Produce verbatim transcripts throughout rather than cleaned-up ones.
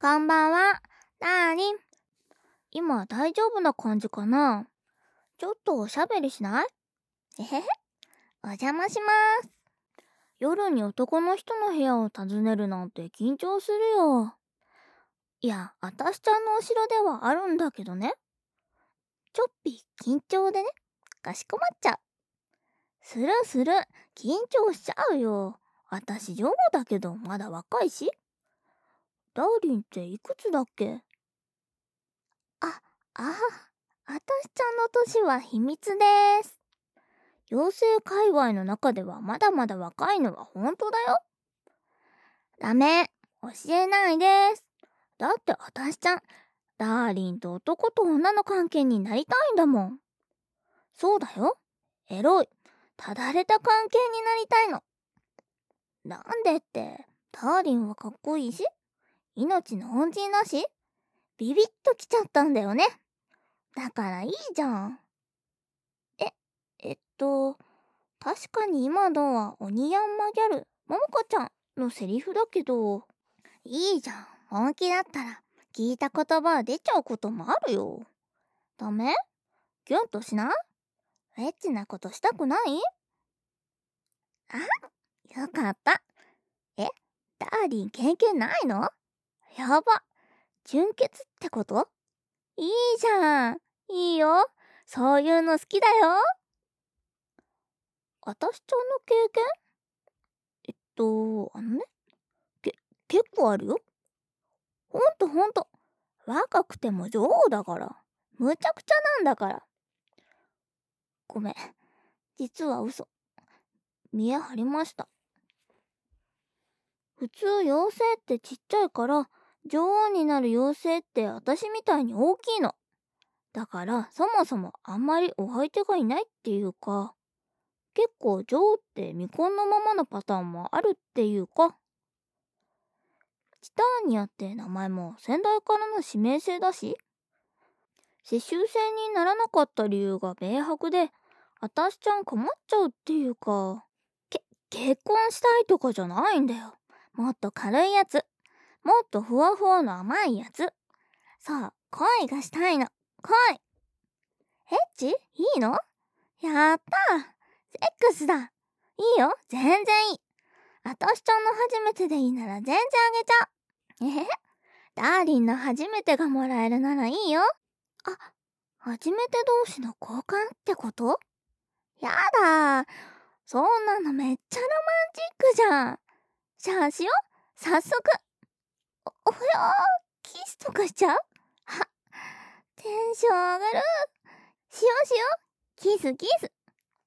こんばんは、ダーリン。今大丈夫な感じかな？ちょっとおしゃべりしない？えへへ、お邪魔します。夜に男の人の部屋を訪ねるなんて緊張するよ。いや、あたしちゃんの後ろではあるんだけどね。ちょっぴ緊張でね、かしこまっちゃう。するする、緊張しちゃうよ。あたし女房だけどまだ若いし。ダーリンっていくつだっけ？あ、ああ、あたしちゃんの年は秘密です。妖精界隈の中ではまだまだ若いのは本当だよ。ダメ、教えないです。だってあたしちゃん、ダーリンと男と女の関係になりたいんだもん。そうだよ、エロい、ただれた関係になりたいの。なんでって、ダーリンはかっこいいし、命の恩人だし、ビビッときちゃったんだよね。だからいいじゃん。え、えっと、確かに今のは鬼ヤンマギャル、ももかちゃんのセリフだけど、いいじゃん、本気だったら聞いた言葉出ちゃうこともあるよ。ダメ？キュンとしない？エッチなことしたくない？あ、よかった。え、ダーリン経験ないの？やば、純潔ってこと？いいじゃん、いいよ、そういうの好きだよ。あたしちゃんの経験？えっと、あのね、け、結構あるよ。ほんとほんと。若くても女王だから。むちゃくちゃなんだから。ごめん。実は嘘。見え張りました。普通妖精ってちっちゃいから、女王になる妖精って私みたいに大きいの。だからそもそもあんまりお相手がいないっていうか、結構女王って未婚のままのパターンもあるっていうか、チターニアって名前も先代からの指名制だし、世襲制にならなかった理由が明白で、あたしちゃん困っちゃうっていうか、け、結婚したいとかじゃないんだよ。もっと軽いやつ。もっとふわふわの甘いやつ。そう、恋がしたいの。恋。エッチ？いいの？やったー。セックスだ。いいよ、全然いい。あたしちゃんの初めてでいいなら全然あげちゃう。えへへ。ダーリンの初めてがもらえるならいいよ。あ、初めて同士の交換ってこと？やだー。そんなのめっちゃロマンチックじゃん。じゃあしよう。早速。お、およー、キスとかしちゃう？は、テンション上がる。しようしよう。キスキス。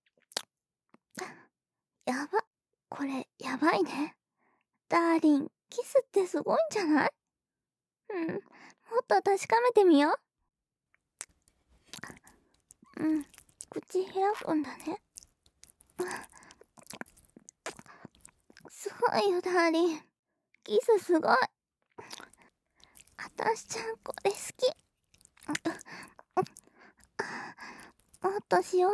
やば。これ、やばいね。ダーリン、キスってすごいんじゃない？うん、もっと確かめてみよう。うん、口開くんだね。すごいよ、ダーリン。キスすごい。あたしちゃんこれ好き。もっとしよう。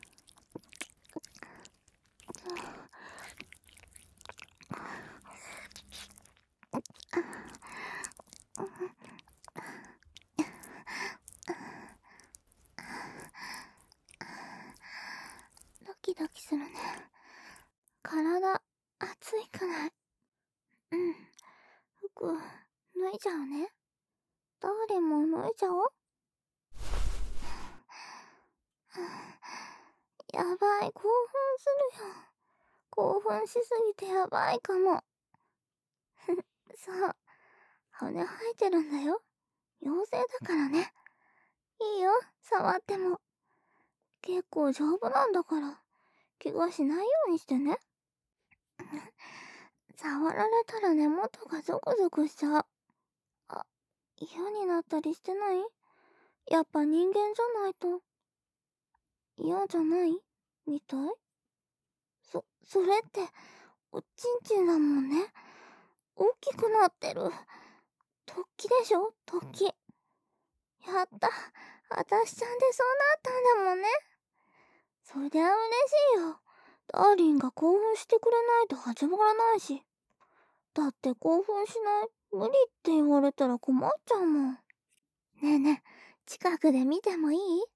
ドキドキするね。体、熱いくない？うん。服、脱いじゃうね。ダーリンも脱いじゃおう。やばい、興奮するよ。興奮しすぎてやばいかも。そう、羽生えてるんだよ。妖精だからね。いいよ、触っても。結構丈夫なんだから、怪我しないようにしてね。触られたら根元がゾクゾクしちゃう。あ、嫌になったりしてない？やっぱ人間じゃないと。嫌じゃないみたい？そ、それって、おちんちんだもんね。大きくなってる。突起でしょ？突起。やった。あたしちゃんでそうなったんだもんね。そりゃ嬉しいよ。ダーリンが興奮してくれないと始まらないし。だって興奮しない無理って言われたら困っちゃうもん。ねえねえ、近くで見てもいい？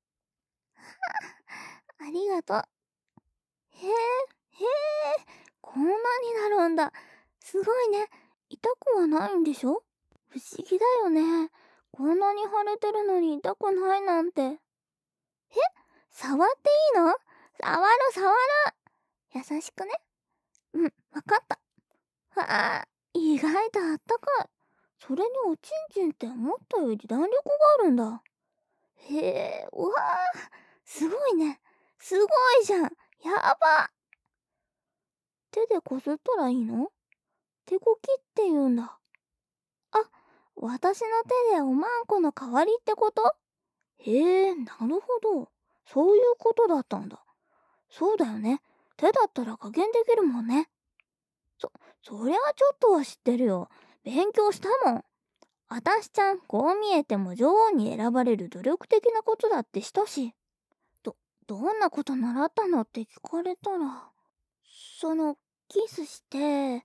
ありがとう。へえ、へえ、こんなになるんだ。すごいね。痛くはないんでしょ？不思議だよね。こんなに腫れてるのに痛くないなんて。え？触っていいの？触る触る。優しくね。うん、わかった。わあ、意外とあったかい。それにおちんちんって思ったより弾力があるんだ。へえ、うわあ、すごいね。すごいじゃん。やば。手でこすったらいいの？手こきって言うんだ。あ、私の手でおまんこの代わりってこと？へえ、なるほど。そういうことだったんだ。そうだよね。手だったら加減できるもんね。そ、そりゃあちょっとは知ってるよ。勉強したもん。あたしちゃん、こう見えても女王に選ばれる努力的なことだってしたし。ど、どんなこと習ったのって聞かれたら、その、キスして、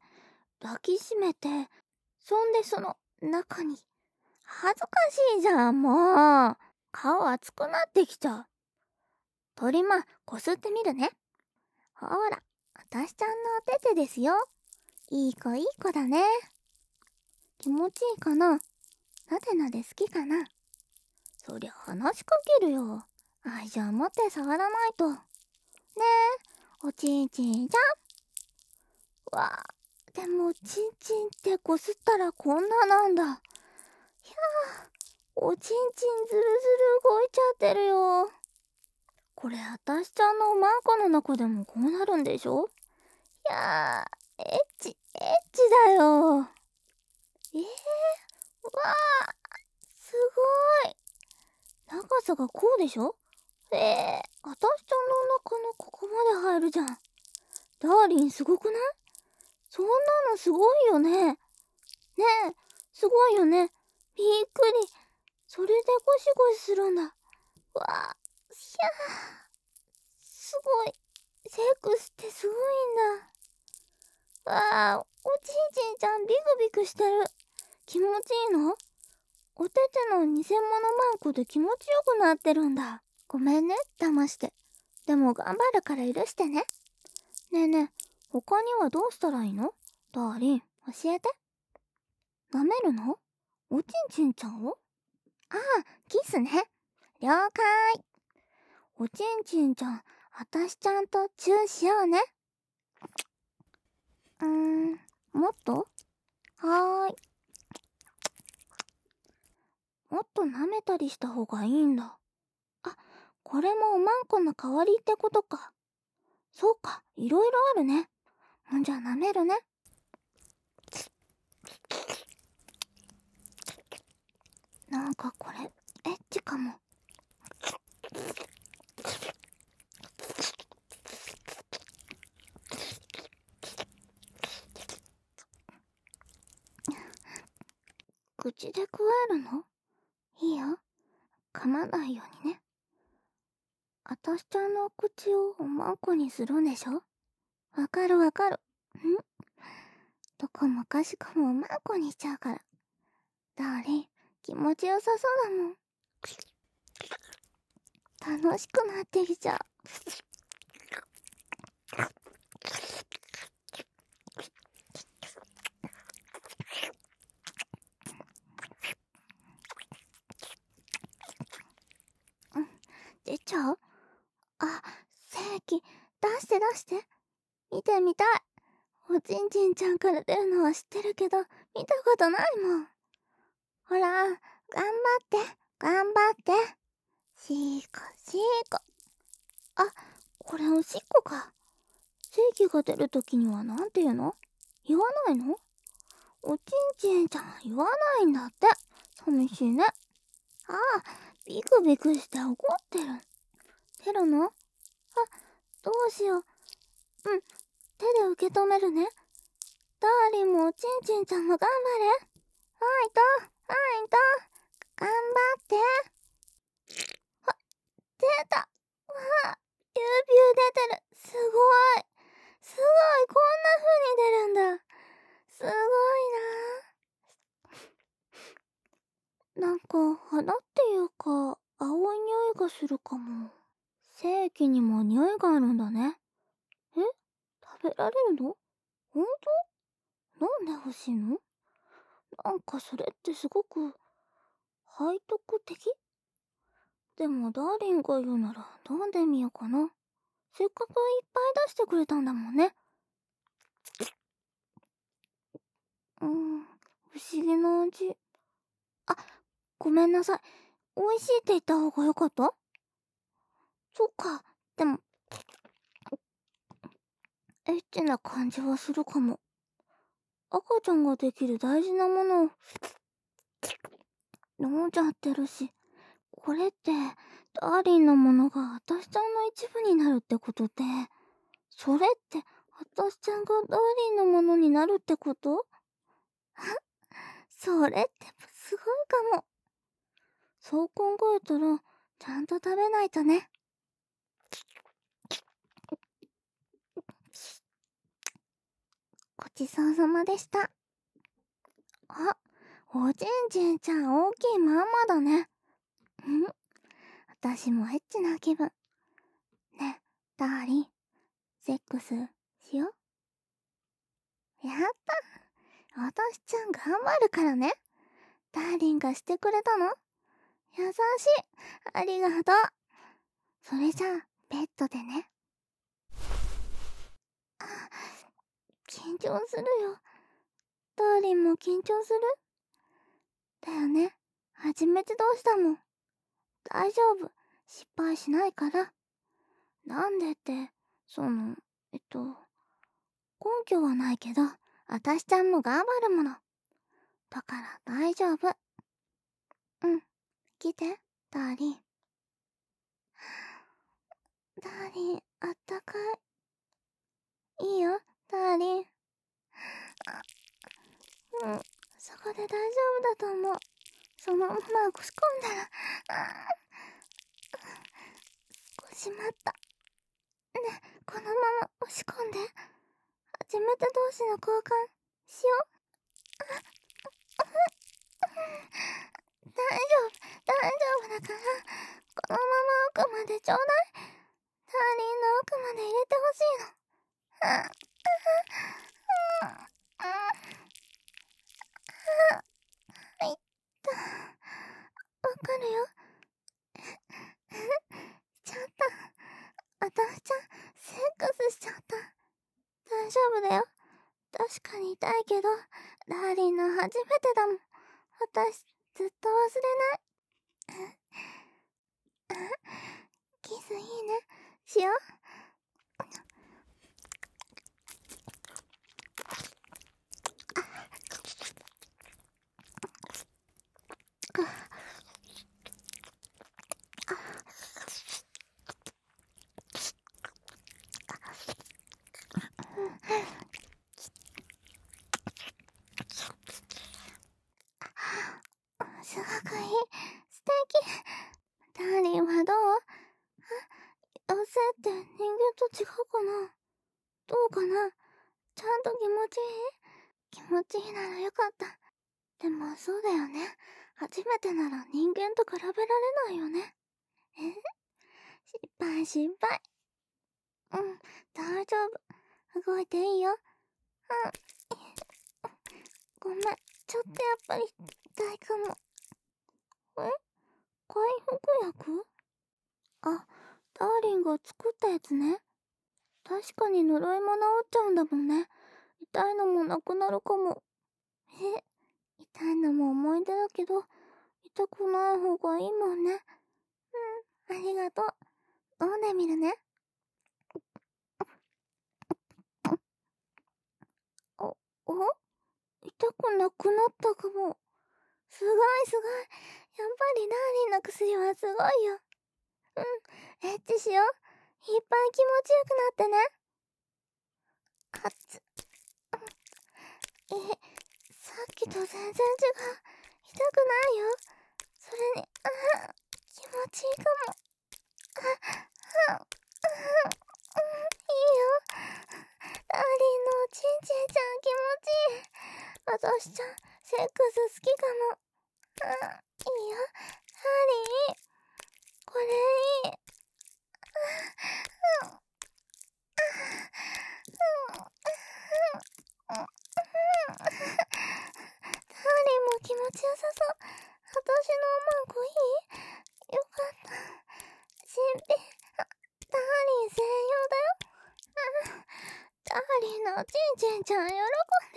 抱きしめて、そんでその、中に、恥ずかしいじゃん、もう。顔熱くなってきちゃう。トリマ、こすってみるね。ほら、あたしちゃんのお手手ですよ。いい子いい子だね。気持ちいいかな？なでなで好きかな？そりゃ話しかけるよ。愛情持って触らないと。ねえ、おちんちんちゃん。わあ、でもおちんちんってこすったらこんななんだ。ひゃあ、おちんちんずるずる動いちゃってるよ。これあたしちゃんのおまんこの中でもこうなるんでしょ？いやー、エッチ、エッチだよ。えー、うわあ、すごい。長さがこうでしょ？えー、あたしちゃんのお腹のここまで入るじゃん。ダーリンすごくない？そんなのすごいよね。ねえ、すごいよね。びっくり。それでゴシゴシするんだ。わあ、ひゃー。すごい。セックスってすごいんだ。わあ、おちんちんちゃんビクビクしてる。気持ちいいの？お手手の偽物マンコで気持ちよくなってるんだ。ごめんね、騙して。でも頑張るから許してね。ねえねえ、他にはどうしたらいいの？ダーリン、教えて。舐めるの？おちんちんちゃんを？ああ、キスね。了解。おちんちんちゃん、あたしちゃんとチューしようね。うーん、もっと？はーい。もっと舐めたりした方がいいんだ。あ、これもおまんこの代わりってことか。そうか、いろいろあるね。んじゃあ舐めるね。なんかこれ、エッチかも。口で食えるの？いいよ。噛まないようにね。あたしちゃんの口をおまんこにするんでしょ？わかるわかる。ん？どこもかしこもおまんこにしちゃうから。ダーリン、気持ちよさそうだもん。楽しくなってきちゃう。うん、出ちゃう？あ、精液、出して出して。見てみたい。おちんちんちゃんから出るのは知ってるけど、見たことないもん。ほら、頑張って、頑張って。しーこ、しーこ。あ、これおしっこか。精液が出るときにはなんて言うの？言わないの？おちんちんちゃん言わないんだって。寂しいね。ああ、ビクビクして怒ってる。出るの？あ、どうしよう。うん、手で受け止めるね。ダーリンもおちんちんちゃんも頑張れ。ファイト、ファイト。頑張って。あ、出た。わあ、ビュービュー出てる。すごい。すごい、こんな風に出るんだ。すごいな。 なんか花っていうか青い匂いがするかも。精液にも匂いがあるんだね。え、食べられるの？ほんと？なんで欲しいの？なんかそれってすごく背徳的？でもダーリンが言うなら飲んでみようかな。せっかくいっぱい出してくれたんだもんね。うん、不思議な味。あ、ごめんなさい。美味しいって言った方がよかった？そっか、でも、エッチな感じはするかも。赤ちゃんができる大事なものを飲んじゃってるし、これってダーリンのものが私ちゃんの一部になるってことで、それって私ちゃんがダーリンのものになるってこと？それってすごいかも。そう考えたらちゃんと食べないとね。ごちそうさまでした。あ、おちんちんちゃん大きいまんまだね。ん？私もエッチな気分。ね、ダーリン、セックスしよう？やった。私ちゃん頑張るからね。ダーリンがしてくれたの？優しい。ありがとう。それじゃあ、ベッドでね。あ、緊張するよ。ダーリンも緊張する？だよね。初めて同士だもん。大丈夫。失敗しないから。なんでって、その、えっと、根拠はないけど、私ちゃんも頑張るもの。だから大丈夫。うん。来て、ダーリン。ダーリン、あったかい。いいよ、ダーリン。うん、そこで大丈夫だと思う。そのまま押し込んだら、少し待った。ね、このまま押し込んで。初めて同士の交換しよう。大丈夫、大丈夫だから、このまま奥までちょうだい。ダーリンの奥まで入れてほしいの。あ、あ、あ、あ、いった。わかるよ。しちゃった。私ちゃん、セックスしちゃった。大丈夫だよ。確かに痛いけど、ダーリンの初めてだもん。私、ずっと忘れない。キスいいね。しよう。すごくいい。素敵。ダーリンはどう？あ、妖精って人間と違うかな？どうかな？ちゃんと気持ちいい？気持ちいいならよかった。でもそうだよね。初めてなら人間と比べられないよね。え？失敗失敗。うん、大丈夫。動いていいよ。うん。ごめん、ちょっとやっぱり痛いかも。え？回復薬？あ、ダーリンが作ったやつね。確かに呪いも治っちゃうんだもんね。痛いのもなくなるかも。え、痛いのも思い出だけど、痛くない方がいいもんね。うん、ありがとう。飲んでみるね。お、お？痛くなくなったかも。すごいすごい。やっぱりダーリンの薬はすごいよ。うん、エッチしよう。いっぱい気持ちよくなってね。あっつ。え、さっきと全然違う。痛くないよ。それに、あ、気持ちいいかも。あ、あ、あ、うん、いいよ。ダーリンのおちんちんちゃん気持ちいい。私ちゃん、セックス好きかも。あ、いマンコいい？よかった。新品、ダーリン専用だよ。ダーリンのちんちんちゃん喜んでる。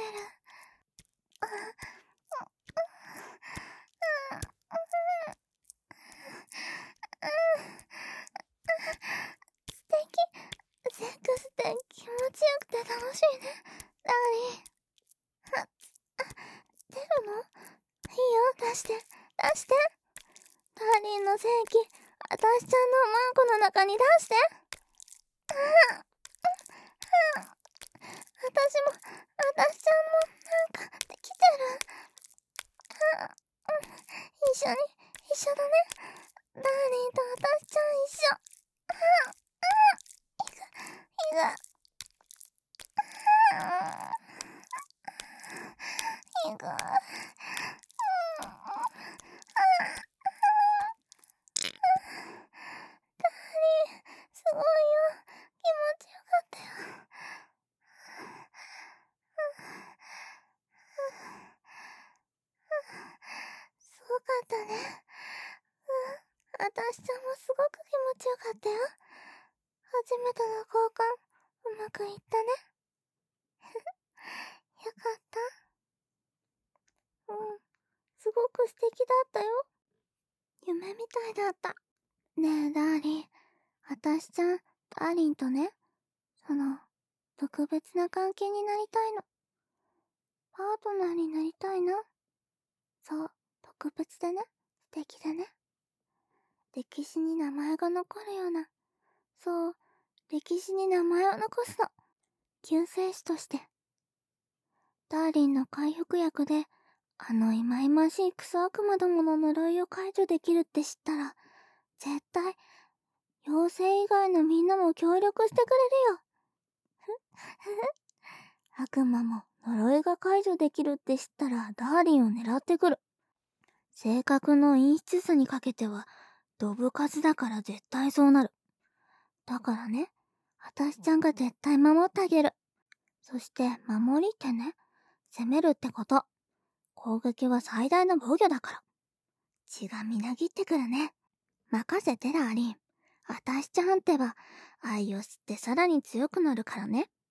素敵。セックスって気持ちよくて楽しいね、ダーリン。あ、出るの？いいよ、出して、出して。ダーリンの精液、あたしちゃんのマンコの中に出して。ああ、あたしも、あたしちゃんも、なんか、できてる。あ、一緒に、一緒だね。ダーリンとあたしちゃん一緒。ああ、いく、いく。ああ、いく。すごいよ。気持ちよかったよ。すごかったね。うん。あたしちゃんもすごく気持ちよかったよ。初めての交換、うまくいったね。よかった。うん。すごく素敵だったよ。夢みたいだった。ねえ、ダーリン。あたしちゃん、ダーリンとね、その、特別な関係になりたいの。パートナーになりたいな。そう、特別でね、素敵でね。歴史に名前が残るような、そう、歴史に名前を残すの。救世主として。ダーリンの回復薬で、あの忌々しいクソ悪魔どもの呪いを解除できるって知ったら、絶対、妖精以外のみんなも協力してくれるよ。悪魔も呪いが解除できるって知ったらダーリンを狙ってくる。性格の陰湿さにかけては、ドブ数だから絶対そうなる。だからね、あたしちゃんが絶対守ってあげる。そして、守りってね、攻めるってこと。攻撃は最大の防御だから。血がみなぎってくるね。任せてダーリン。あたしちゃんってば、愛を吸ってさらに強くなるからね。